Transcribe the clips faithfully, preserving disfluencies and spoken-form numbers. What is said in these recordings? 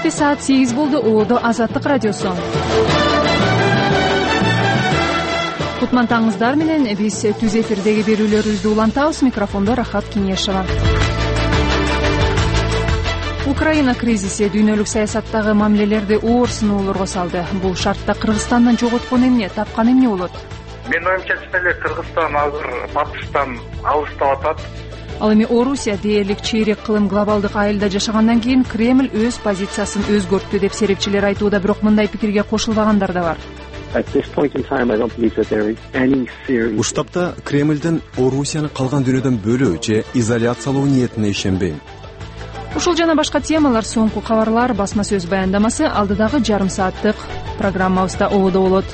Кечти саат сегиз болду. Оодо Азаттык радиосу. Кутмантаңыздар менен биз түз эфирдеги берүүлөрүбүздү улантабыз. Микрофондо Рахат Кинешева. Украина кризиси дүйнөлүк саясаттагы мамилелерди оор сыноолорго салды. Бул шартта Кыргызстандан жоготкон эмне, тапкан эмне болот? Менин оюмча эле Кыргызстан азыр батыштан алыстап атат. Ал эми Орусия дээрлик чейрек кылым глобалдык айылда жашагандан кийин Кремль өз позициясын өзгөрттү деп серепчилер айтууда, бирок мындай пикирге кошулбагандар да бар. Бул штабта Кремлдин Орусияны калган дүйнөдөн бөлүү же изоляциялоо ниетине ишенбейм. Ушул жана башка темалар соңку кабарлар басма сөз баяндамасы алдыдагы жарым сааттык программабызда оодо болот.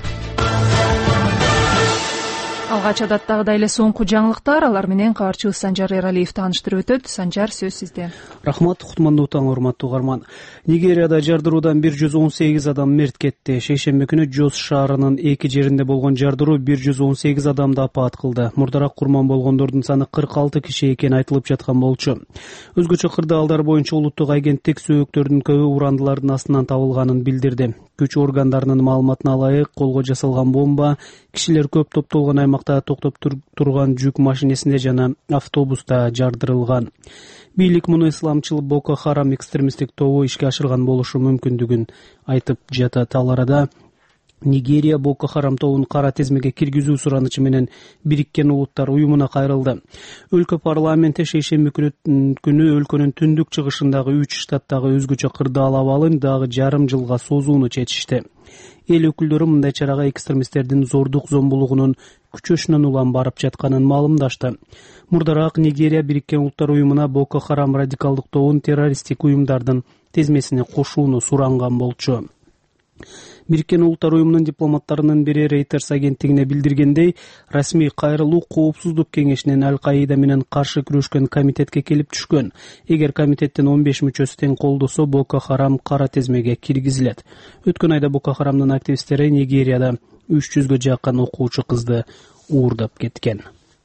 Алгач адаттагыдай эле соңку жаңылыктар, алар менен кабарчыбыз Санжар Эралиев тааныштырып өтөт. Санжар, сөз сизде. Рахмат, кутмандуу таң, урматтуу угарман. Нигерияда жардыруудан бир жүз он сегиз адам мерт кетти. Шейшемби күнү Жос шаарынын эки жеринде болгон жардыруу бир жүз он сегиз адамды апаат кылды. Мурдараак курман болгондордун саны кырк алты киши экени айтылып жаткан болчу. Өзгөчө кырдаалдар боюнча улуттук агенттик сөөктөрдүн көбү урандылардын астынан табылганын билдирди. Күч органдарынын маалыматына ылайык, колго жасалган бомба кишилер көп топтолгон аймакта токтоп турган жүк машинесинде жана автобуста жардырылган. Бийлик муну исламчыл Боко Харам экстремисттик тобу ишке ашырган болушу мүмкүндүгүн айтып жатат. Ал арада Нигерия Боко Харам тобун кара тизмеге киргизүү суранычы менен Бириккен Улуттар уюмуна кайрылды. Өлкө парламенти шейшемби күнү өлкөнүн түндүк чыгышындагы үч штаттагы өзгөчө кырдаал абалын дагы жарым жылга созууну чечишти. Эл өкүлдөрү мындай чарага экстремисттердин зордук зомбулугунун күчөшүнөн улам барып жатканын маалымдашты. Мурдараак Нигерия Бириккен Улуттар уюмуна Боко Харам радикалдык тобун террористтик уюмдардын тизмесине кошууну суранган болчу. Бириккен Улуттар уюмунун дипломаттарынын бири Reuters агенттигине билдиргендей, расмий кайрылуу Коопсуздук кеңешинин Аль-Каида менен каршы күрөшкөн комитетке келип түшкөн. Эгер комитеттин он беш мүчөсү тең колдосо, Боко Харам кара тизмеге киргизилет. Өткөн айда Боко Харамдын активисттери Нигерияда үч жүзгө жакын окуучу кызды уурдап кеткен.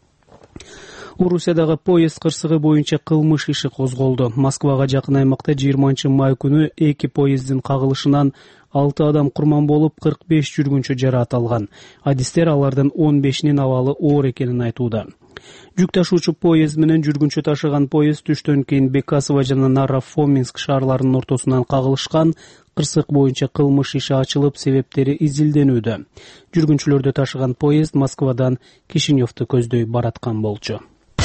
Орусиядагы поезд кырсыгы боюнча кылмыш иши козголду. Москвага жакын аймакта жыйырманчы май күнү эки поезддин кагылышынан алты адам курман болуп, кырк беш жүргүнчү жараат алган. Адистер алардын он бешинин абалы оор экенин айтууда. Жүк ташуучу поезд менен жүргүнчү ташыган поезд түштөн кийин Бекасово жана Наро-Фоминск шаарларынын ортосунан кагылышкан. Кырсык боюнча кылмыш иши ачылып, себептери изилденүүдө. Жүргүнчүлөрдү ташыган поезд Москвадан Кишиневду көздөй бараткан болчу.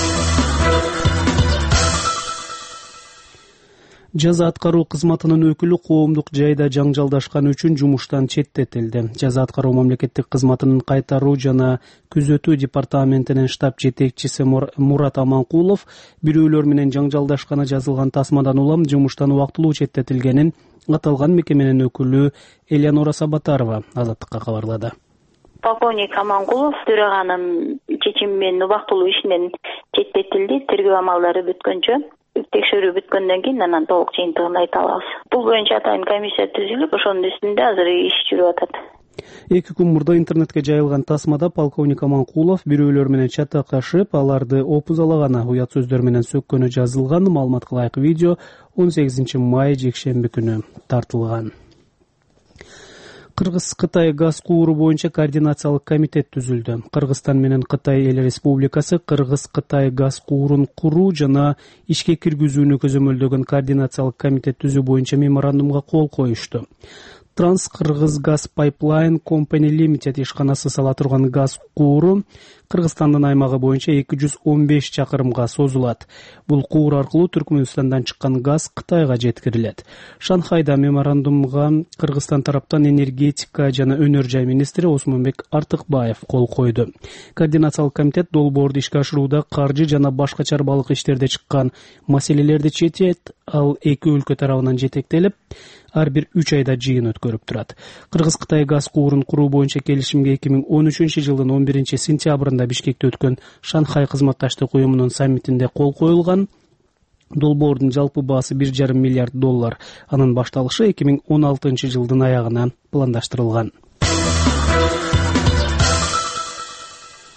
Жаза аткаруу кызматынын өкүлү коомдук жайда жаңжалдашкан үчүн жумуштан четтетилди. Жаза аткаруу мамлекеттик кызматынын кайтаруу жана күзөтүү департаментинин штаб жетекчиси Мурат Аманкулов бирөөлөр менен жаңжалдашканы жазылган тасмадан улам жумуштан убактылуу четтетилгенин аталган мекеменин өкүлү Элеонора Сабатарова Азаттыкка кабарлады. Полковник Аманкулов төраганын чечими менен убактылуу ишинен четтетилди. Тергөө амалдары бүткөнчө, текшерүү бүткөндөн кийин анан толук жыйынтыгын айта алабыз. Бул боюнча атайын комиссия түзүлүп, ошонун үстүндө азыр иш жүрүп атат. Эки күн мурда интернетке жайылган тасмада полковник Аманкулов бирөөлөр менен чатакашып, аларды опузалаганы, уят сөздөр менен сөккөнү жазылган. Маалыматка ылайык видео он сегизинчи май жекшемби күнү тартылган. Кыргыз-Кытай газ кууру боюнча координациялык комитет түзүлдү. Кыргызстан менен Кытай эл республикасы Кыргыз-Кытай газ куурун куруу жана ишке киргизүүнү көзөмөлдөгөн координациялык комитет түзүү боюнча меморандумга кол коюшту. Транс-Кыргыз газ пайплайн Company Limited ишканасы сала турган газ кууру Кыргызстандын аймагы боюнча эки жүз он беш чакырымга созулат. Бул куур аркылуу Түркмөнстандан чыккан газ Кытайга жеткирилет. Шанхайда меморандумга Кыргызстан тараптан энергетика жана өнөр жай министри Осмонбек Артыкбаев кол койду. Координациялык комитет долбоорду ишке ашырууда каржы жана башка чарбалык иштерде чыккан маселелерди чечет, ал эки өлкө тарабынан жетектелип, ар бир үч айда жыйын өткөрүп турат. Кыргыз-Кытай газ куурун куруу боюнча келишимге эки миң он үчүнчү жылдын он биринчи сентябрында Бишкекте өткөн Шанхай кызматташтык уюмунун саммитинде кол коюлган. Долбоордун жалпы баасы бир жарым миллиард доллар. Анын башталышы эки миң он алтынчы жылдын аягына пландаштырылган.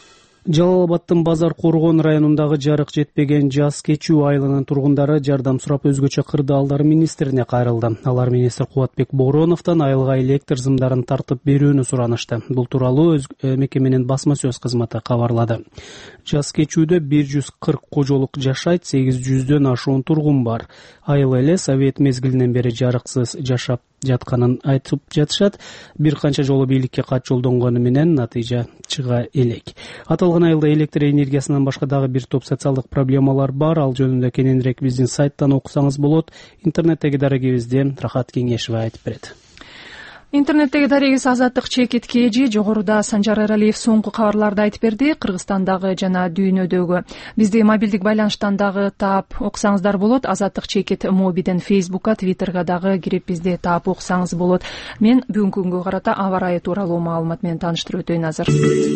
Жалал Абадтын Базар Коргон районундагы жарык жетпеген жаз кечүү айылынын тургундары жардам сурап өзгөчө кырдаалдар министрине кайрылды. Алар министр Кубатбек Бороновдон айылга электр сымдарын тартып берүүнү суранышты. Бул тууралуу мекеменин басма сөз кызматы кабарлады. Жаз кечүүдө бир жүз кырк кожолук жашайт, сегиз жүздөн ашуун тургун бар. Айыл эле совет мезгилинен бери жарыксыз жашап жатканын айтып жатышат. Бир канча жолу бийликке кат жолдонгону менен натыйжа чыга элек. Аталган айылда электр энергиясынан башка дагы бир топ социалдык проблемалар бар. Ал жөнүндө кененирээк биздин сайттан окусаңыз болот. Интернеттеги дарегибизде Рахат Кеңешева айтып берет. Интернеттеги дарегибиз Азаттык Чекит Кежи жогоруда Санжар Эралиев соңку кабарларды айтып берди. Кыргызстандагы жана дүйнөдөгү. Бизди мобилдик байланыштан дагы таап окусаңыздар болот. Азаттык Чекит мобиден Фейсбукка, Твиттерге дагы кирип бизди таап окусаңыз болот. Мен бүгүнкү күнгө карата аба ырайы тууралуу маалымат менен тааныштырып өтөйүн азыр.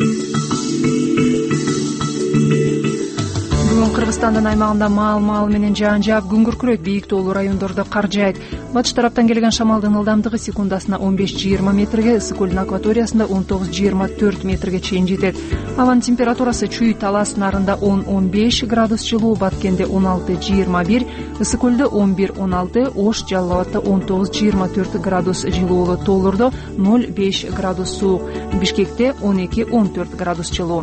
Бүгүн Кыргызстандын аймагында маал-маал менен жаан жаап күн күркүрөйт, бийик тоолуу райондордо кар жаайт. Батыш тараптан келген шамалдын ылдамдыгы секундасына он беш жыйырма метрге, ысык көлдүн акваториясында он тогуз жыйырма төрт метрге чейин жетет. Абанын температурасы Чүй Талас нарында он он беш градус жылуу, Баткенде он алты жыйырма бир, ысык көлдө он бир он алты, Ош Жалал Абадта он тогуз жыйырма төрт градус жылуу болот. Тоолордо ноль беш градус суук, Бишкекте он эки он төрт градус жылуу.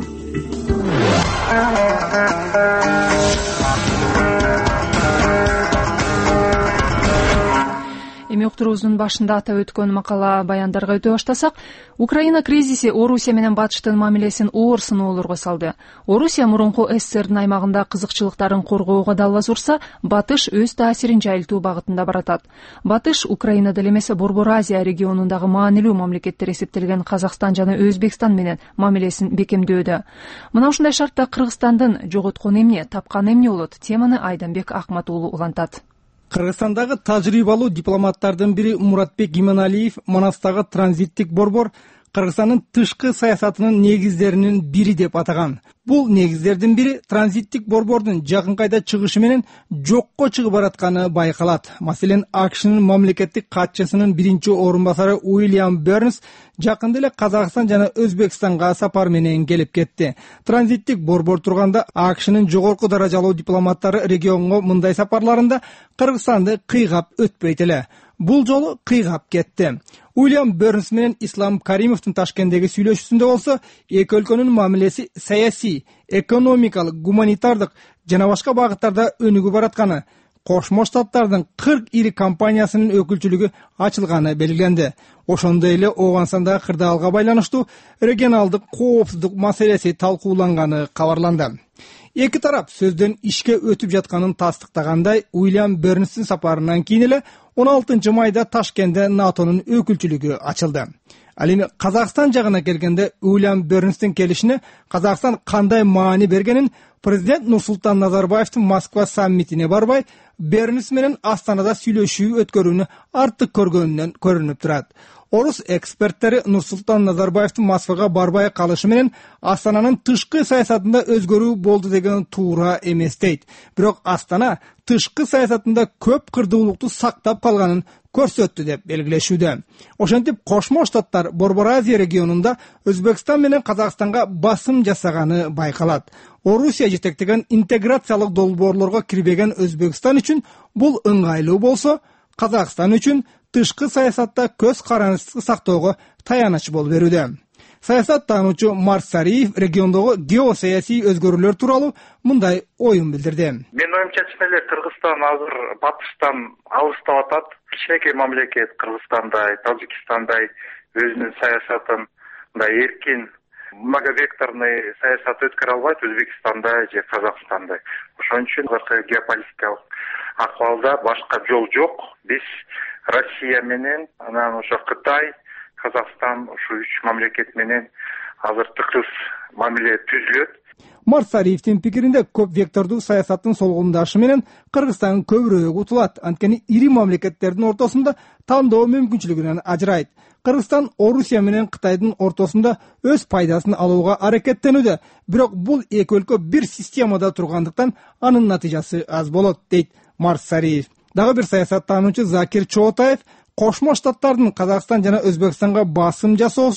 Эми уктуруубуздун башында атап өткөн макала баяндарга өтө баштасак, Украина кризиси Орусия менен Батыштын мамилесин оор сыноолорго салды. Орусия мурунку СССРдин аймагында кызыкчылыктарын коргоого далбаз урса, Батыш өз таасирин жайылтуу багытында баратат. Батыш Украинада эле эмес Борбор Азия регионундагы маанилүү мамлекеттер эсептелген Казакстан жана Өзбекстан менен мамилесин бекемдөөдө. Мына ушундай шартта Кыргызстандын жоготкон эмне, тапкан эмне болот? Теманы Айданбек Акмат уулу улантат. Кыргызстандагы тажрыйбалуу дипломаттардын бири Муратбек Иманалиев Манастагы транзиттик борбор Кыргызстандын тышкы саясатынын негиздеринин бири деп атаган. Бул негиздердин бири транзиттик борбордун жакын кайда чыгышы менен жокко чыгып баратканы байкалат. Маселен, АКШнын мамлекеттик катчысынын биринчи орун басары Уильям Бернс жакында эле Казакстан жана Өзбекстанга сапар менен келип кетти. Транзиттик борбор турганда АКШнын жогорку даражалуу дипломаттары регионго мындай сапарларында Кыргызстанды кыйгап өтпөйт эле. Бул жолу кыйгап кетти. Уильям Бернс менен Ислам Каримовдун Ташкенттеги сүйлөшүүсүндө болсо, эки өлкөнүн мамилеси саясий, экономикалык, гуманитардык жана башка багыттарда өнүгүп баратканы, Кошмо Штаттардын кырк ири компаниясынын өкүлчүлүгү ачылганы белгиленди. Ошондой эле Ооганстандагы кырдаалга байланыштуу регионалдык коопсуздук маселеси талкууланганы кабарланды. Эки тарап сөздөн ишке өтүп жатканын тастыктагандай, Уильям Бернстин сапарынан кийин эле он алтынчы майда Ташкентте НАТОнун өкүлчүлүгү ачылды. Ал эми Казакстан жагына келгенде Уильям Бернстин келишине Казакстан кандай маани бергенин президент Нурсултан Назарбаевдин Москва саммитине барбай, Бернс менен Астанада сүйлөшүү өткөрүүнү артык көргөнүнөн көрүнүп турат. Орус эксперттери Нурсултан Назарбаевдин Москвага барбай калышы менен Астананын тышкы саясатында өзгөрүү болду деген туура эмес дейт. Бирок Астана тышкы саясатында көп кырдуулукту сактап калганын көрсөттү деп белгилешүүдө. Ошентип Кошмо Штаттар Борбор Азия регионунда Өзбекстан менен Казакстанга басым жасаганы байкалат. Орусия жетектеген интеграциялык долбоорлорго кирбеген Өзбекстан үчүн бул ыңгайлуу болсо, Казакстан үчүн тышкы саясатта көз карандысты сактоого таяныч болуп берүүдө. Саясаттануучу Марсариев региондогу геосаясий өзгөрүүлөр тууралуу мындай оюн билдирди. Менин оюмча чын эле Кыргызстан азыр Батыштан алыстап атат. Кичинекей мамлекет Кыргызстандай, Тажикстандай өзүнүн саясатын мындай эркин, многовекторный саясат өткөрө албайт Өзбекстандай же Казакстандай. Ошон үчүн геополитикалык акыбалда башка жол жок. Биз Россия менен, анан ошо Кытай, Казакстан ушу үч мамлекет менен азыр тыгыз мамиле түзүлөт. Марсариевдин пикиринде көп вектордуу саясаттын солгундашы менен Кыргызстан көбүрөөк утулат. Анткени ири мамлекеттердин ортосунда тандоо мүмкүнчүлүгүнөн ажырайт. Кыргызстан Орусия менен Кытайдын ортосунда өз пайдасын алууга аракеттенүүдө. Бирок бул эки өлкө бир системада тургандыктан анын натыйжасы аз болот, дейт Марсариев. Дагы бир саясаттануучу Закир Чоотаев Кошмо Штаттардын Казакстан жана Өзбекстанга басым жасоосу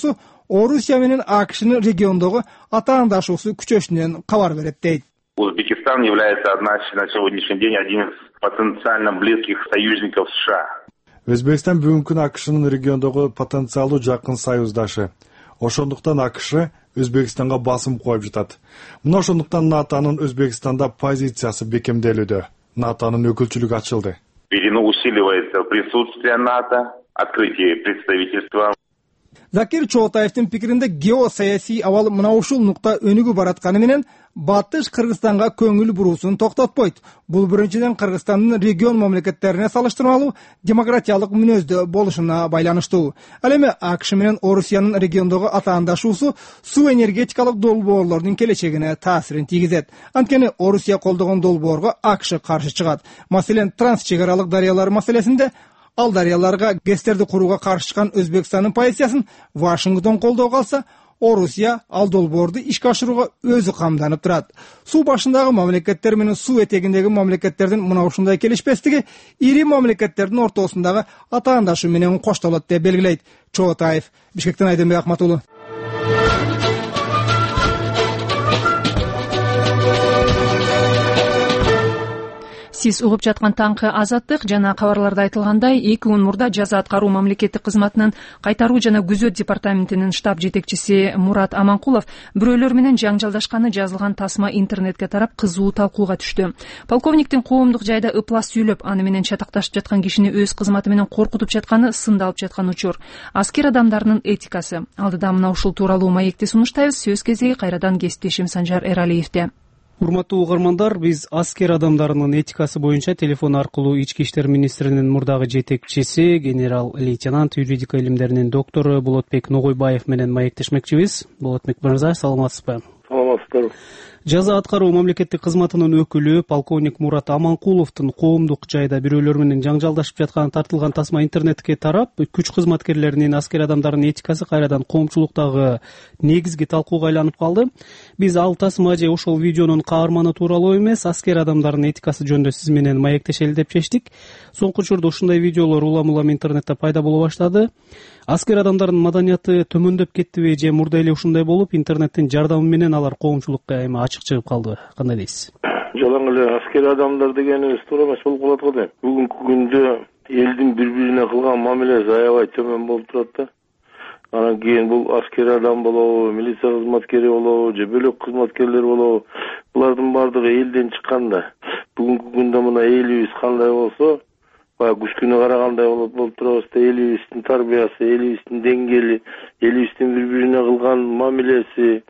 Орусия менен АКШнын региондогу атаандашуусу күчөшүнөн кабар берет дейт. Узбекистан является на сегодняшний день одним из потенциально близких союзников США. Өзбекстан бүгүнкү күнү АКШнын региондогу потенциалдуу жакын союздашы. Ошондуктан АКШ Өзбекстанга басым коюп жатат. Мына ошондуктан НАТОнун Өзбекстанда позициясы бекемделүүдө. НАТОнун өкүлчүлүгү ачылды. Усиливается присутствие НАТО, открытие представительства. Закир Чоотаевдин пикиринде геосаясий абал мына ушул нукта өнүгүп баратканы менен Батыш Кыргызстанга көңүл буруусун токтотпойт. Бул биринчиден Кыргызстандын регион мамлекеттерине салыштырмалуу демократиялык мүнөздө болушуна байланыштуу. Ал эми АКШ менен Орусиянын региондогу атаандашуусу суу энергетикалык долбоорлордун келечегине таасирин тийгизет. Анткени Орусия колдогон долбоорго АКШ каршы чыгат. Маселен, транс чек аралык дарыялар маселесинде ал дарыяларга гэстерди курууга каршы чыккан Өзбекстандын позициясын Вашингтон колдоо калса, Орусия ал долбоорду ишке ашырууга өзү камданып турат. Суу башындагы мамлекеттер менен суу этегиндеги мамлекеттердин мына ушундай келишпестиги ири мамлекеттердин ортосундагы атаандашуу менен коштолот деп белгилейт Чоотаев. Бишкектен Айденбек Акматулу. Сиз угуп жаткан таңкы Азаттык. Жана кабарларда айтылгандай, эки күн мурда жаза аткаруу мамлекеттик кызматынын кайтаруу жана күзөт департаментинин штаб жетекчиси Мурат Аманкулов бирөөлөр менен жаңжалдашканы жазылган тасма интернетке тарап кызуу талкууга түштү. Полковниктин коомдук жайда ыплас сүйлөп, аны менен чатакташып жаткан кишини өз кызматы менен коркутуп жатканы сындалып жаткан учур. Аскер адамдарынын этикасы. Алдыда мына ушул тууралуу маекти сунуштайбыз. Сөз кезеги кайрадан кесиптешим Санжар Эралиевде. Урматтуу угармандар, биз аскер адамдарынын этикасы боюнча телефон аркылуу Ички иштер министринин мурдагы жетекчиси, генерал лейтенант, юридика илимдеринин доктору Болотбек Ногойбаев менен маектешмекчибиз. Болотбек мырза, саламатсызбы? Саламатсыздар. Жаза аткаруу мамлекеттик кызматынын өкүлү полковник Мурат Аманкуловдун коомдук жайда бирөөлөр менен жаңжалдашып жатканы тартылган тасма интернетке тарап, күч кызматкерлеринин аскер адамдарынын этикасы кайрадан коомчулуктагы негизги талкууга айланып калды. Биз ал тасма же ошол видеонун каарманы тууралуу эмес, аскер адамдарынын этикасы жөнүндө сиз менен маектешели деп чечтик. Соңку учурда ушундай видеолор улам-улам интернетте пайда боло баштады. Аскер адамдардын маданияты төмөндөп кеттиби же мурда эле ушундай болуп, интернеттин жардамы менен алар коомчулукка эми ачык чыгып калдыбы? Кандай дейсиз? Жалаң эле аскер адамдар дегенибиз туура эмес болуп калат го дейм. Бүгүнкү күндө элдин бири-бирине кылган мамилеси аябай төмөн болуп турат да. Анан кийин бул аскер адам болобу, милиция кызматкери болобу, же бөлөк кызматкерлер болобу, булардын баардыгы элден чыкканда. Бүгүнкү күндө мына элибиз кандай болсо, баягы күчкүнө карагандай болуп болуп турабыз да, элибиздин тарбиясы, элибиздин деңгээли, элибиздин бири-бирине кылган мамилеси,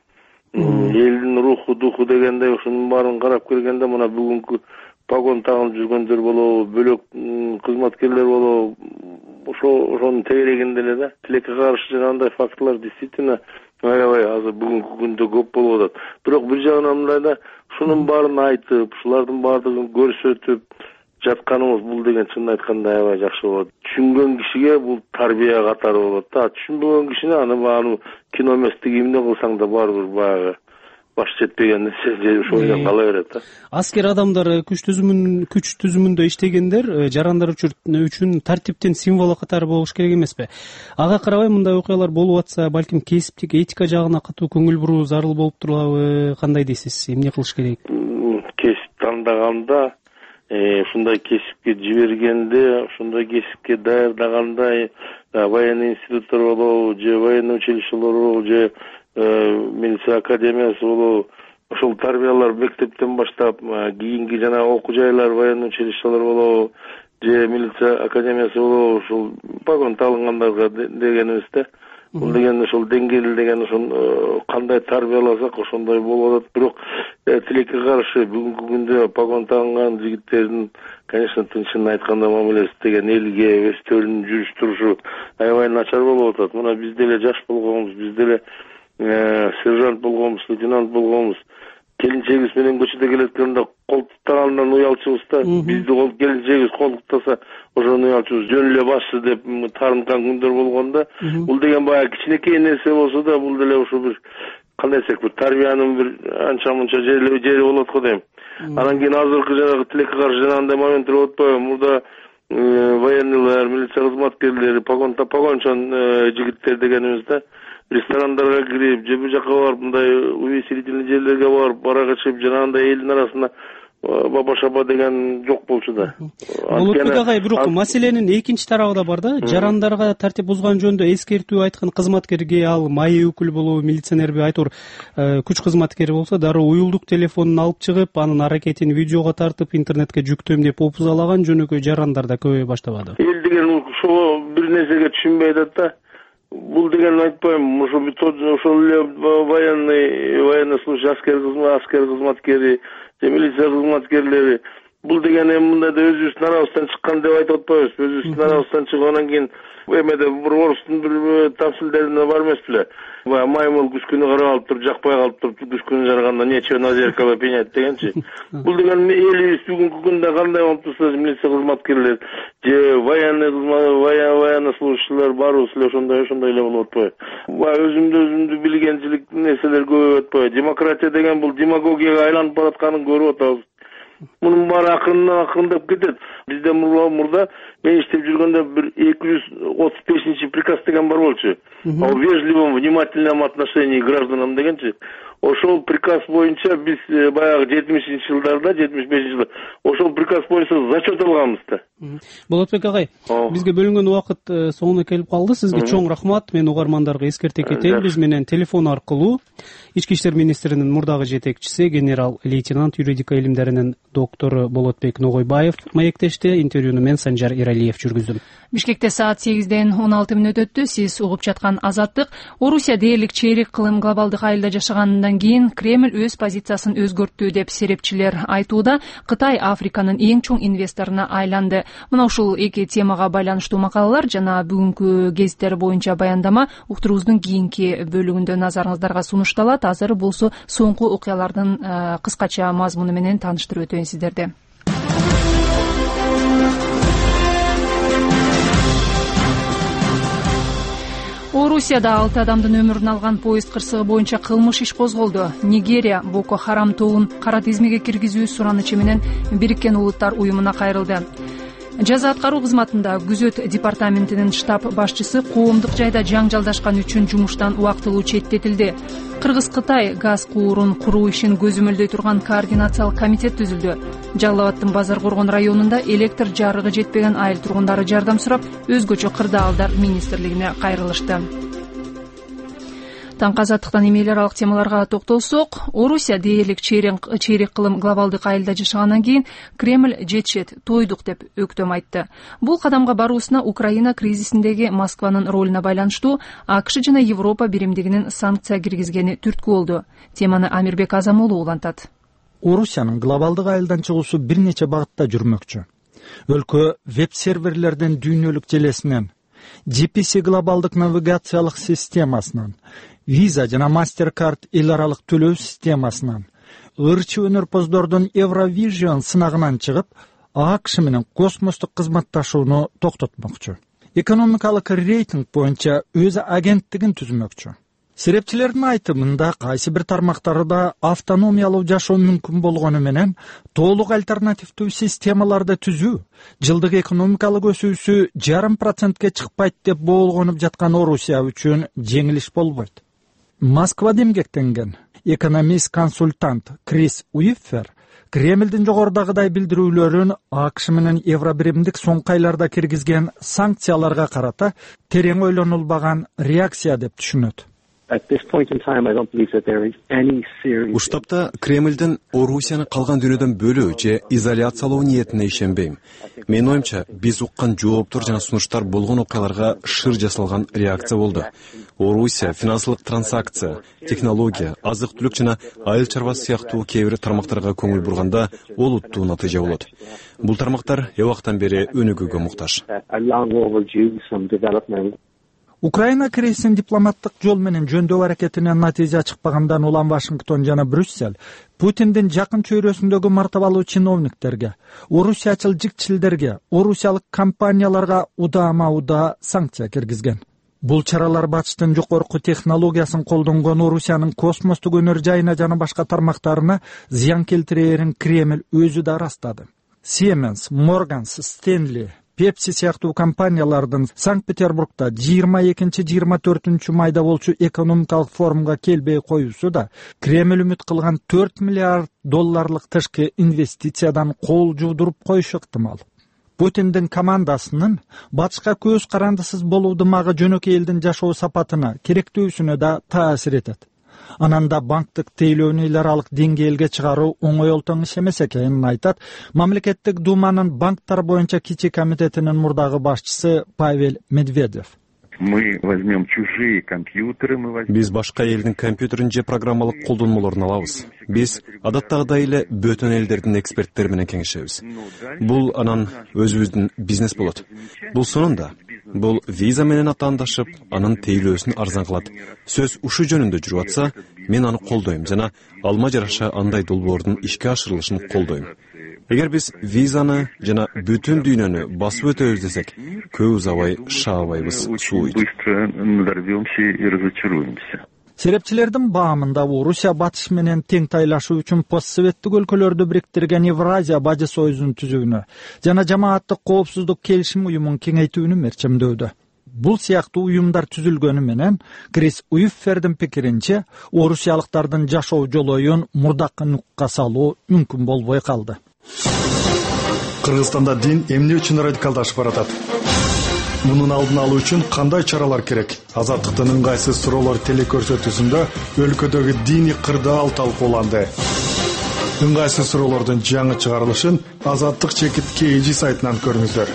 элдин руху, духу дегендей ушунун баарын карап келгенде мына бүгүнкү погон тагып жүргөндөр болобу, бөлөк кызматкерлер болобу, ошо ошонун тегерегинде эле да. Тилекке каршы андай фактылар действительно аябай азыр бүгүнкү күндө көп болуп атат. Бирок бир жагынан мындай да, ушунун баарын айтып, ушулардын баардыгын көрсөтүп жатканыбыз бул деген чынын айтканда аябай жакшы болот. Түшүнгөн кишиге бул тарбия катары болот да. Түшүнбөгөн кишине аны бааны кино эместиги эмне кылсаң да барбыр баягы баш жетпеген же ошол менен кала берет да. Аскер адамдар күч түзүмүн күч түзүмүндө иштегендер жарандар үчүн тартиптин символу катары болуш керек эмеспи? Ага карабай мындай окуялар болуп атса, балким кесиптик этика жагына катуу көңүл буруу зарыл болуп турабы? Кандай дейсиз? Эмне кылыш керек? Кесип тандаганда, ушундай кесипке жибергенде, ушундай кесипке даярдагандай военный институттар болобу, же военный училищелер болобу, же милиция академиясы болобу, ошол тарбиялар мектептен баштап кийинки жана окуу жайлар, военный училищелер болобу, же милиция академиясы болобу, ушул погон алынгандарга дегенибиз да. Бул деген ошол деңгээли деген ошол кандай тарбияласак ошондой болуп атат. Бирок тилекке каршы бүгүнкү күндө погон тагынган жигиттердин, конечно, тынчын айтканда мамилеси деген элге, өстөрүнүн жүрүш турушу аябай начар болуп атат. Мына биз деле жаш болгонбуз, биз деле сержант болгонбуз, лейтенант болгонбуз. Келинчегибиз менен көчөдө келеткенде колтуктагандан уялчубуз да. Бизди кол келинчегибиз колтуктаса, ошону уялчубуз. Жөн эле башчы деп таарынткан күндөр болгондо, бул деген баягы кичинекей нерсе болсо да, бул деле ошо бир кандай десек, бир тарбиянын бир анча-мынча жери жери болот го дейм. Анан кийин азыркы жанагы тилекке каршы жанагындай моменттер болуп атпайбы? Мурда военныйлар, милиция кызматкерлери, погон погончон жигиттер дегенибиз да. ресторандарга кирип же бул жака барып мындай увеселительный жерлерге барып барак ичип жанагындай элдин арасында баба шаба деген жок болчу да. Болотбек агай, бирок маселенин экинчи тарабы да бар да. Жарандарга тартип бузган жөнүндө эскертүү айткан кызматкерге, ал майы өкүл болобу, милиционерби, айтор күч кызматкери болсо дароо уюлдук телефонун алып чыгып, анын аракетин видеого тартып интернетке жүктөйм деп опузалаган жөнөкөй жарандар да көбөйө баштабады. Эл деген ошо бир нерсеге түшүнбөй атат да. Бул деген айтпайм, ошо ошол эле военный военный служба аскер кызмат аскер кызматкери, милиция кызматкерлери бул деген эми мындай да өзүбүздүн арабыздан чыккан деп айтып атпайбыз. Өзүбүздүн арабыздан чыггандан кийин эмеде бир орустун бир тамсилдерине бар эмес беле. Баягы маймыл күчкүнү карап алып туруп, жакпай калып туруп, күчкүнү жарганда нечего на зеркало пенять дегенчи. Бул деген элибиз бүгүнкү күндө кандай болуп турса, милиция кызматкерлери же военный военный служащийлер баарыбыз эле ошондой ошондой эле болуп атпайбы. Баягы өзүмдү өзүмдү билгенчилик нерселер көбөйүп атпайбы. Демократия деген бул демагогияга айланып баратканын көрүп атабыз. Мунун баары акырындан акырындап кетет. Бизде мурда мен иштеп жүргөндө бир эки жүз отуз бешинчи приказ деген бар болчу. О вежливом, внимательном отношении к гражданам дегенчи. Ошол приказ боюнча биз баягы жетимишинчи жылдарда, жетимиш бешинчи жылда ошол приказ боюнча зачет алганбыз да. Болотбек агай, бизге бөлүнгөн убакыт соңуна келип калды. Сизге чоң рахмат. Мен угармандарга эскерте кетейин. Биз менен телефон аркылуу Ички иштер министринин мурдагы жетекчиси, генерал лейтенант юридика илимдеринин доктору Болотбек Ногойбаев маектешти. Интервьюну мен Санжар Иралиев жүргүздүм. Бишкекте саат сегизден он алты мүнөт өттү. Сиз угуп жаткан Азаттык. Орусия дээрлик чейрек кылым глобалдык айылда жашагандан кийин Кремль өз позициясын өзгөрттү деп серепчилер айтууда. Кытай Африканын эң чоң инвесторуна айланды. Мына ушул эки темага байланыштуу макалалар жана бүгүнкү гезиттер боюнча баяндама уктуруубуздун кийинки бөлүгүндө назарыңыздарга сунушталат. Азыр болсо соңку окуялардын кыскача мазмуну менен тааныштырып өтөйүн сиздерди. Орусияда алты адамдын өмүрүн алган поезд кырсыгы боюнча кылмыш иш козголду. Нигерия Боко Харам тобун кара тизмеге киргизүү суранычы менен Бириккен Улуттар уюмуна кайрылды. Жаза аткаруу кызматында күзөт департаментинин штаб башчысы коомдук жайда жаңжалдашкан үчүн жумуштан убактылуу четтетилди. Кыргыз-Кытай газ куурун куруу ишин көзөмөлдөй турган координациялык комитет түзүлдү. Жалал Абадтын Базар Коргон районунда электр жарыгы жетпеген айыл тургундары жардам сурап, өзгөчө кырдаалдар министрлигине кайрылышты. Таңкы Азаттыктан эмейлер алык темаларга токтолсок, Орусия дээрлик чейрек кылым глобалдык айылда жашагандан кийин Кремль жетишет, тойдук деп өктөм айтты. Бул кадамга баруусуна Украина кризисиндеги Москванын ролуна байланыштуу АКШ жана Европа биримдигинин санкция киргизгени түрткү болду. Теманы Амирбек Азамолу улантат. Орусиянын глобалдык айылдан чыгуусу бир нече багытта жүрмөкчү. Өлкө веб-серверлерден дүйнөлүк желесинен, джи пи си глобалдык навигациялык системасынан, Visa жана MasterCard эл аралык төлөө системасынан, ырчы өнөрпоздордун Eurovision сынагынан чыгып, АКШ менен космостук кызматташууну токтотмокчу. Экономикалык рейтинг боюнча өз агенттигин түзмөкчү. Серепчилердин айтымында кайсы бир тармактарда автономиялуу жашоо мүмкүн болгону менен толук альтернативдүү системаларды түзүү жылдык экономикалык өсүүсү жарым процентке чыкпайт деп боолгонуп жаткан Орусия үчүн жеңил иш болбойт. Москвада эмгектенген экономист-консультант Крис Уиффер Кремлдин жогорудагыдай билдирүүлөрүн АКШ менен Евробиримдик соңку айларда киргизген санкцияларга карата терең ойлонулбаган реакция деп түшүнөт. Уштапта Кремлдин Орусияны калган дүйнөдөн бөлүү же изоляциялоо ниетине ишенбейм. Менин оюмча, биз уккан жооптор жана сунуштар болгон окуяларга шыр жасалган реакция болду. Орусия финансылык транзакция, технология, азык-түлүк жана айыл чарбасы сыяктуу кээ бир тармактарга көңүл бурганда олуттуу натыйжа болот. Бул тармактар эбактан бери өнүгүүгө муктаж. Украина кризисин дипломаттык жол менен жөндөп аракетинен натыйжа чыкпагандан улам Вашингтон жана Брюссель Путиндин жакын чөйрөсүндөгү мартабалуу чиновниктерге, орусиячыл жикчилдерге, орусиялык компанияларга удаама-удаа санкция киргизген. Бул чаралар батыштын жогорку технологиясын колдонгон Орусиянын космостук өнөр жайына жана башка тармактарына зыян келтирээрин Кремль өзү да ырастады. Siemens, Morgans, Stanley, Pepsi сыяктуу компаниялардын Санкт-Петербургда жыйырма экинчи жыйырма төртүнчү майда болчу экономикалык форумга келбей коюусу да Кремль үмүт кылган төрт миллиард долларлык тышкы инвестициядан кол жуудуруп коюшу ыктымал. Путиндин командасынын батышка көз карандысыз болуу дымагы жөнөкөй элдин жашоо сапатына, керектүүсүнө да таасир этет. Анан да банктык тейлөөнү эл аралык деңгээлге чыгаруу оңой олтоң иш эмес экенин айтат Мамлекеттик думанын банктар боюнча кичи комитетинин мурдагы башчысы Павел Медведев. Мы возьмем чужие компьютеры, мы возьмем... Биз башка элдин компьютерин же программалык колдонмолорун алабыз. Биз адаттагыдай эле бөтөн элдердин эксперттери менен кеңешебиз. Бул анан өзүбүздүн бизнес болот. Бул сонунда бул виза менен атаандашып, анын тейлөөсүн арзан кылат. Сөз ушу жөнүндө жүрүп атса, мен аны колдойм жана алма жараша андай долбоордун ишке ашырылышын колдойм. Эгер биз визаны жана бүтүн дүйнөнү басып өтөбүз десек, көп узабай шаабайбыз, сууйт. Серепчилердин баамында Орусия батыш менен тең тайлашуу үчүн постсоветтик өлкөлөрдү бириктирген Евразия бажы союзун түзүүнү жана жамааттык коопсуздук келишим уюмун кеңейтүүнү мерчемдөдү. Бул сыяктуу уюмдар түзүлгөнү менен Крис Уиффердин пикиринче, орусиялыктардын жашоо жолоюн мурдакы нукка салуу мүмкүн болбой калды. Кыргызстанда дин эмне үчүн радикалдашып баратат? Мунун алдын алуу үчүн кандай чаралар керек? Азаттыктын ыңгайсыз суроолор телекөрсөтүүсүндө өлкөдөгү диний кырдаал талкууланды. Ыңгайсыз суроолордун жаңы чыгарылышын Азаттык чекит кей сайтынан көрүңүздөр.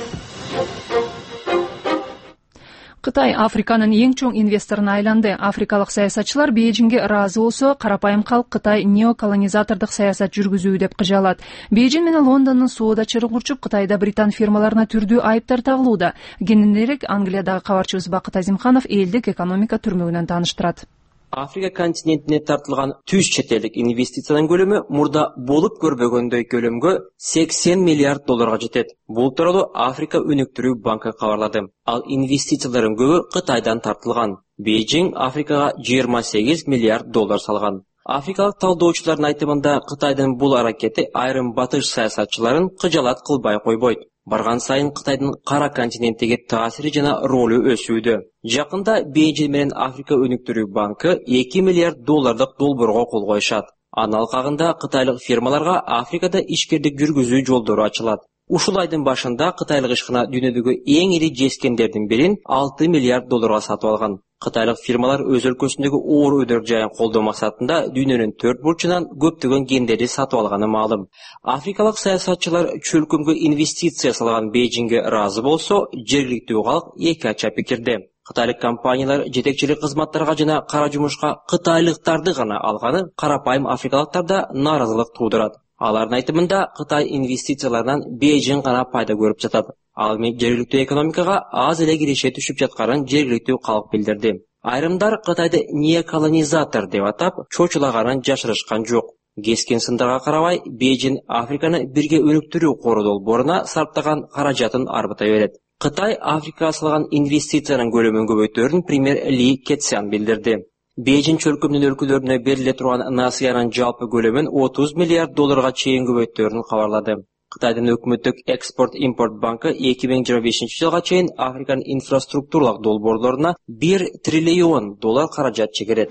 Кытай Африканын эң чоң инвесторуна айланды. Африкалык саясатчылар Бейжиңге ыраазы болсо, карапайым калк Кытай неоколонизатордук саясат жүргүзүү деп кыжалат. Бейжиң менен Лондондун соода чырыгы урчуп, Кытайда британ фирмаларына түрдүү айыптар тагылууда. Кененирээк Англиядагы кабарчыбыз Бакыт Азимканов элдик экономика түрмөгүнөн тааныштырат. Африка континентине тартылган түз чет элдик инвестициянын көлөмү мурда болуп көрбөгөндөй көлөмгө сексен миллиард долларга жетет. Бул тууралуу Африка өнүктүрүү банкы кабарлады. Ал инвестициялардын көбү Кытайдан тартылган. Бейжиң Африкага жыйырма сегиз миллиард доллар салган. Африкалык талдоочулардын айтымында Кытайдын бул аракети айрым батыш саясатчыларын кыжалат кылбай койбойт. Барган сайын Кытайдын кара континенттеги таасири жана ролу өсүүдө. Жакында Бейжиң менен Африка өнүктүрүү банкы эки миллиард доллардык долбоорго кол коюшат. Анын алкагында кытайлык фирмаларга Африкада ишкердик жүргүзүү жолдору ачылат. Ушул айдын башында кытайлык ишкана дүйнөдөгү эң ири жескендердин бирин алты миллиард долларга сатып алган. Кытайлык фирмалар өз өлкөсүндөгү оор өдөр жайын колдоо максатында дүйнөнүн төрт бурчунан көптөгөн кендерди сатып алганы маалым. Африкалык саясатчылар чөлкөмгө инвестиция салган Бейжиңге ыраазы болсо, жергиликтүү калк эки ача пикирде. Кытайлык компаниялар жетекчилик кызматтарга жана кара жумушка кытайлыктарды гана алганы карапайым африкалыктарда нааразылык туудурат. Алардын айтымында Кытай инвестицияларынан Бейжиң гана пайда көрүп жатат. Ал жергиликтүү экономикага аз эле киреше түшүп жатканын жергиликтүү калк билдирди. Айрымдар Кытайды неоколонизатор деп атап, чочулаганын жашырышкан жок. Кескен сындарга карабай, Бейжиң Африканы бирге өнүктүрүү кору долбооруна сарптаган каражатын арбыта берет. Кытай Африкага салган инвестициянын көлөмүн көбөйтөөрүн премьер Ли Кэцян билдирди. Бейжиң чөлкөмүнүн өлкөлөрүнө бериле турган насыянын жалпы көлөмүн отуз миллиард долларга чейин көбөйтөөрүн кабарлады. Кытайдын өкмөттүк экспорт-импорт банкы эки миң жыйырма бешинчи жылга чейин Африканын инфраструктуралык долбоорлоруна бир триллион доллар каражат чегерет.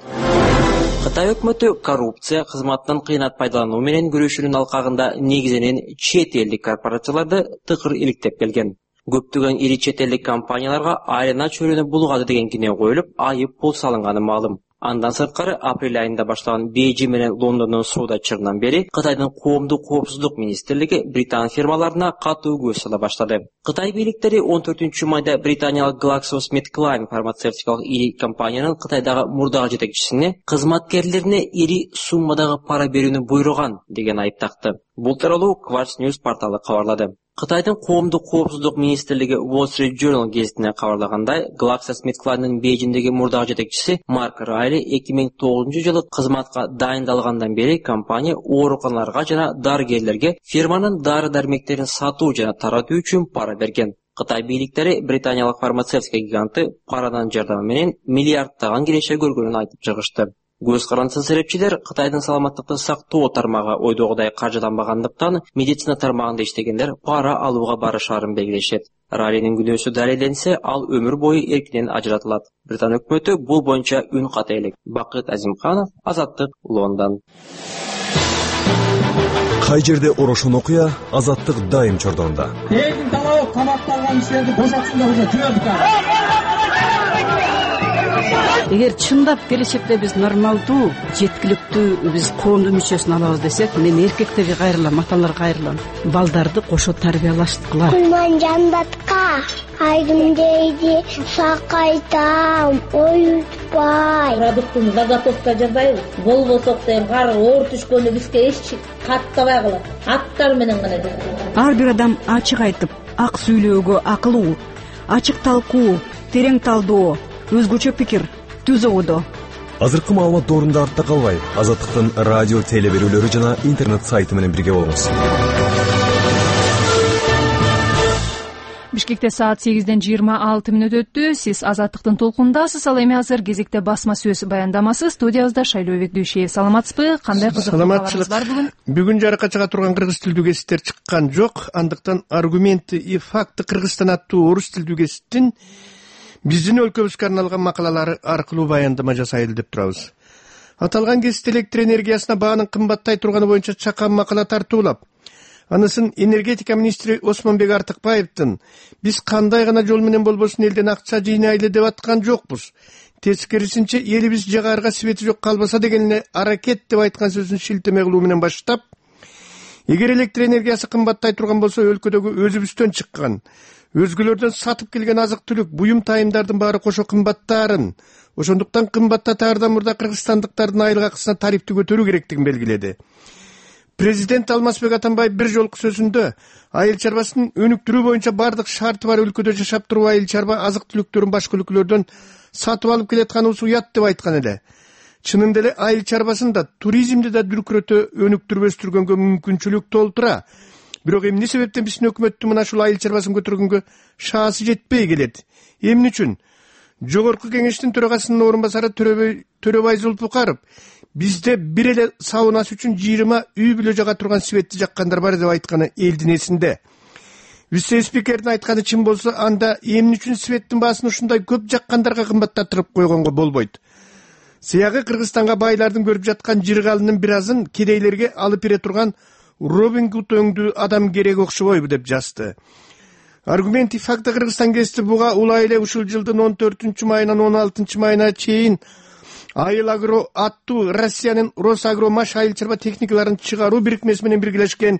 Кытай өкмөтү коррупция, кызматтан кыйнат пайдалануу менен күрөшүүнүн алкагында негизинен чет элдик корпорацияларды тыкыр иликтеп келген. Көптөгөн ири чет элдик компанияларга айлана чөйрөнү булгады деген кине коюлуп, айып пул салынганы маалым. Андан сырткары апрель айында башталган Бейжиң менен Лондондун соода чырынан бери Кытайдын коомдук коопсуздук министрлиги британ фирмаларына катуу көз сала баштады. Кытай бийликтери он төртүнчү майда британиялык GlaxoSmithKline фармацевтикалык ири компаниянын Кытайдагы мурдагы жетекчисине кызматкерлерине ири суммадагы пара берүүнү буйруган деген айып такты. Бул тууралуу Quartz News порталы кабарлады. Кытайдын коомдук коопсуздук министрлиги Wall Street Journal гезитине кабарлагандай, GlaxoSmithKline'нын Бейжиңдеги мурдагы жетекчиси Марк Райли эки миң тогузунчу жылы кызматка дайындалгандан бери компания ооруканаларга жана дарыгерлерге фирманын дары-дармектерин сатуу жана таратуу үчүн пара берген. Кытай бийликтери британиялык фармацевтика гиганты паранын жардамы менен миллиарддаган киреше көргөнүн айтып чыгышты. Көз карансыз серепчилер Кытайдын саламаттыкты сактоо тармагы ойдогудай каржыланбагандыктан медицина тармагында иштегендер пара алууга барышаарын белгилешет. Ралинин күнөөсү далилденсе, ал өмүр бою эркинен ажыратылат. Британ өкмөтү бул боюнча үн ката элек. Бакыт Азимканов, Азаттык, Лондон. Кай жерде орошон окуя, Азаттык дайым чордонда. Элдин талабы камакталган кишилерди бошотсун деп жүрдүк. Эгер чындап келечекте биз нормалдуу, жеткиликтүү биз коомдун мүчөсүн алабыз десек, мен эркектерге кайрылам, аталарга кайрылам. Балдарды кошо тарбиялаштыкыла. Кулман жандатка айдым дейди, сакайтам, оютпай. Продуктун заготовка жасайбыз. Болбосок дейм, кар оор түшкөндө бизге эч каттабай калат. Аттар менен гана. Ар бир адам ачык айтып, ак сүйлөөгө акылуу, ачык талкуу, терең талдоо, өзгөчө пикир, түз ободо. Азыркы маалымат доорунда артта калбай, Азаттыктын радио телеберүүлөрү жана интернет сайты менен бирге болуңуз. Бишкекте саат сегизден жыйырма алты мүнөт өттү. Сиз Азаттыктын толкундасыз. Ал эми азыр кезекте басма сөз баяндамасы. Студиябызда Шайлообек Дүйшеев. Саламатсызбы? Кандай кызыктуу кабарыңыз бар бүгүн? Бүгүн жарыкка чыга турган кыргыз тилдүү кесиптер чыккан жок. Андыктан аргументы и факты Кыргызстан аттуу орус тилдүү кесиптин биздин өлкөбүзгө арналган макалалары аркылуу баяндама жасайлы деп турабыз. Аталган кесипте электр энергиясына баанын кымбаттай турганы боюнча чакан макала тартуулап, анысын энергетика министри Осмонбек Артыкбаевдин биз кандай гана жол менен болбосун элден акча жыйнайлы деп аткан жокпуз. Тескерисинче элибиз жагарга свети жок калбаса дегенине аракет деп айткан сөзүн шилтеме кылуу менен баштап, эгер электр энергиясы кымбаттай турган болсо өлкөдөгү өзүбүздөн чыккан, өзгөлөрдөн сатып келген азык-түлүк, буюм тайымдардын баары кошо кымбаттаарын, ошондуктан кымбаттатаардан мурда кыргызстандыктардын айлык акысына тарифти көтөрүү керектигин белгиледи. Президент Алмазбек Атамбаев бир жолку сөзүндө айыл чарбасын өнүктүрүү боюнча бардык шарты бар өлкөдө жашап туруп айыл чарба азык-түлүктөрүн башка өлкөлөрдөн сатып алып келатканыбыз уят деп айткан эле. Чынында эле айыл чарбасын да, туризмди да дүркүрөтө өнүктүрүп өстүргөнгө мүмкүнчүлүк толтура. Бирок эмне себептен биздин өкмөттүн мына ушул айыл чарбасын көтөргөнгө шаасы жетпей келет? Эмне үчүн? Жогорку кеңештин төрагасынын орун басары Төрөбай Зулпукаров бизде бир эле саунас үчүн жыйырма үй бүлө жага турган светти жаккандар бар деп айтканы элдин эсинде. Вице-спикердин айтканы чын болсо, анда эмне үчүн светтин баасын ушундай көп жаккандарга кымбаттатырып койгонго болбойт. Сыягы Кыргызстанга байлардын көрүп жаткан жыргалынын бир азын кедейлерге алып бере турган Робин Гуд өңдүү адам керек окшобойбу деп жазды. Аргументи факты Кыргызстан кести буга улай эле ушул жылдын он төртүнчү майынан он алтынчы майына чейин Айыл агро аттуу Россиянын Росагромаш айыл чарба техникаларын чыгаруу бирикмеси менен биргелешкен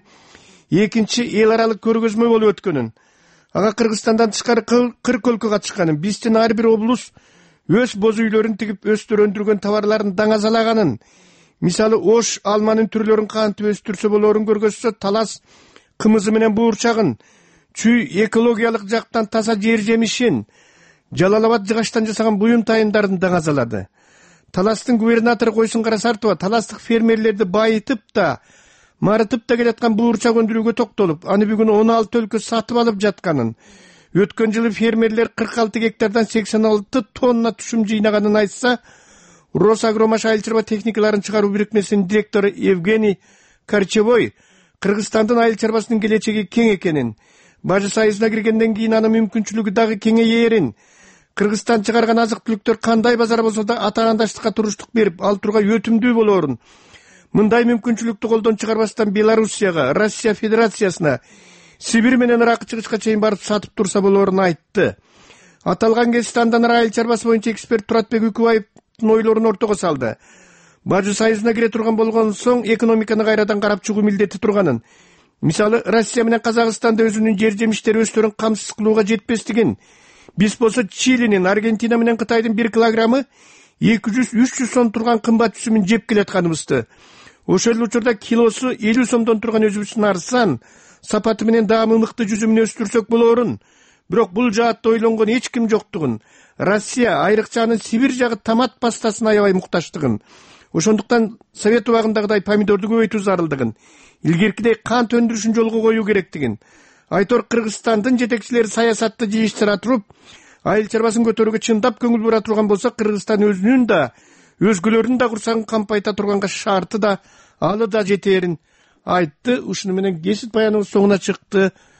экинчи эл аралык көргөзмө болуп өткөнүн, ага Кыргызстандан тышкары кырк өлкө катышканын, биздин ар бир облус өз боз үйлөрүн тигип өстөр өндүргөн товарларын даңазалаганын, мисалы Ош алманын түрлөрүн кантип өстүрсө болоорун көргөзсө, талас кымызы менен буурчагын, чүй экологиялык жактан таза жер жемишин, Жалал-Абад жыгачтан жасаган буюм тайымдарын даңазалады. Таластын губернатору Койсун Карасартова таластык фермерлерди байытып да, марытып да келаткан буурчак өндүрүүгө токтолуп, аны бүгүн он алты өлкө сатып алып жатканын, өткөн жылы фермерлер кырк алты гектардан сексен алты тонна түшүм жыйнаганын айтса, Росагромаш айыл чарба техникаларын чыгаруу бирикмесинин директору Евгений Корчевой Кыргызстандын айыл чарбасынын келечеги кең экенин, Бажы Союзуна киргенден кийин анын мүмкүнчүлүгү дагы кеңейерин, Кыргызстан чыгарган азык-түлүктөр кандай базар болсо да атаандаштыкка туруштук берип, ал турга өтүмдүү болоорун, мындай мүмкүнчүлүктү колдон чыгарбастан Белоруссияга, Россия Федерациясына, Сибирь менен Ыракка чыгышка чейин барып сатып турса болоорун айтты. Аталган кесипте андан ары айыл чарбасы боюнча эксперт Туратбек Үкүбаевдин ойлорун ортого салды. Бажы Союзуна кире турган болгон соң экономиканы кайрадан карап чыгуу милдети турганын, мисалы Россия менен Казакстанда өзүнүн жер жемиштери өстөрүн камсыз кылууга жетпестигин, биз болсо Чилинин, Аргентина менен Кытайдын бир килограммы эки жүз үч жүз сом турган кымбат түсүмүн жеп келатканыбызды. Ошол эле учурда килосу элүү сомдон турган өзүбүздүн арзан, сапаты менен даамы мыкты жүзүмүн өстүрсөк болоорун. Бирок бул жаатта ойлонгон эч ким жоктугун, Россия айрыкча анын Сибирь жагы томат пастасына аябай мукташтыгын, ошондуктан Совет убагындагыдай помидорду көбөйтүү зарылдыгын, илгеркидей кант өндүрүшүн жолго коюу керектигин, Айтор Кыргызстандын жетекчилери саясатты жыйыштыра туруп, айыл чарбасын көтөрүүгө чындап көңүл бура турган болсо, Кыргызстан өзүнүн да, өзгөлөрдүн да курсагын кампайта турганга шарты да, алы да жетээрин айтты. Ушуну менен кесип баяныбыз соңуна чыкты.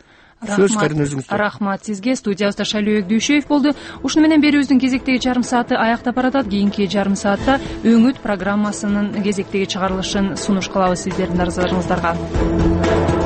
сөз кайрын өзүңүздө. Рахмат сизге. Студиябызда Шайлоо Дүйшөев болду. Ушуну менен берүүбүздүн кезектеги жарым сааты аяктап баратат. Кийинки жарым саатта Өңүт программасынын кезектеги чыгарылышын сунуш кылабыз сиздердин назарыңыздарга.